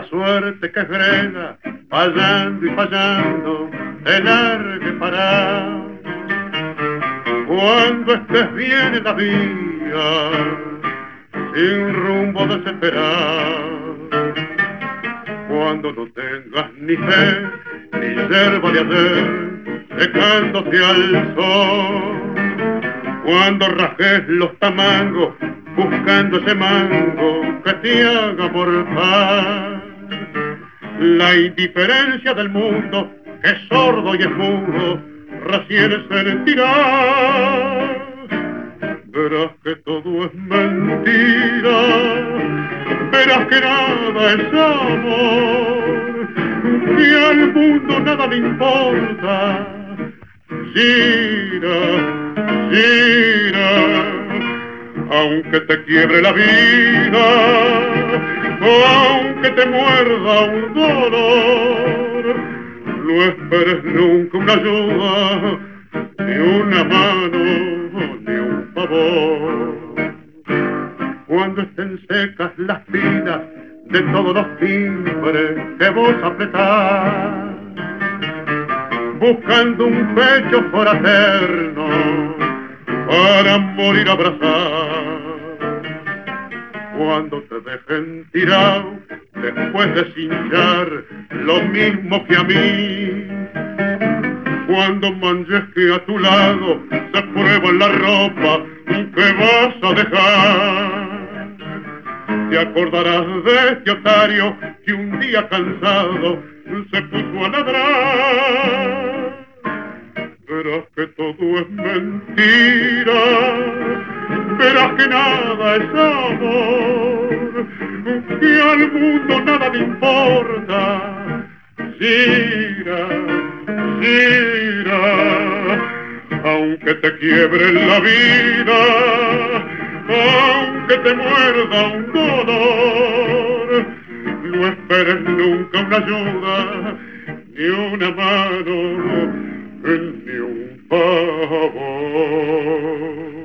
suerte que frena, fallando y fallando, te largue para. Cuando estés bien en la vía, sin rumbo desesperado, cuando no tengas ni fe, ni yerba de ayer, secándote al sol, cuando rajes los tamangos, buscando ese mango que te haga mortal. La indiferencia del mundo, que es sordo y es mudo, recién sentirá. Verás que todo es mentira, verás que nada es amor, que al mundo nada le importa. Gira, gira, aunque te quiebre la vida, aunque te muerda un dolor, no esperes nunca una ayuda, ni una mano, ni un favor. Cuando estén secas las vidas de todos los timbres que vos apretás, buscando un pecho fraterno para morir abrazado. Cuando te dejen tirado después de cinchar lo mismo que a mí, cuando manches que a tu lado se prueba la ropa que vas a dejar, te acordarás de este otario que un día cansado se puso a ladrar. Verás que todo es mentira, verás que nada es amor, que al mundo nada le importa. Gira, gira, aunque te quiebre la vida, aunque te muerda un dolor, no esperes nunca una ayuda, ni una mano, ni un favor.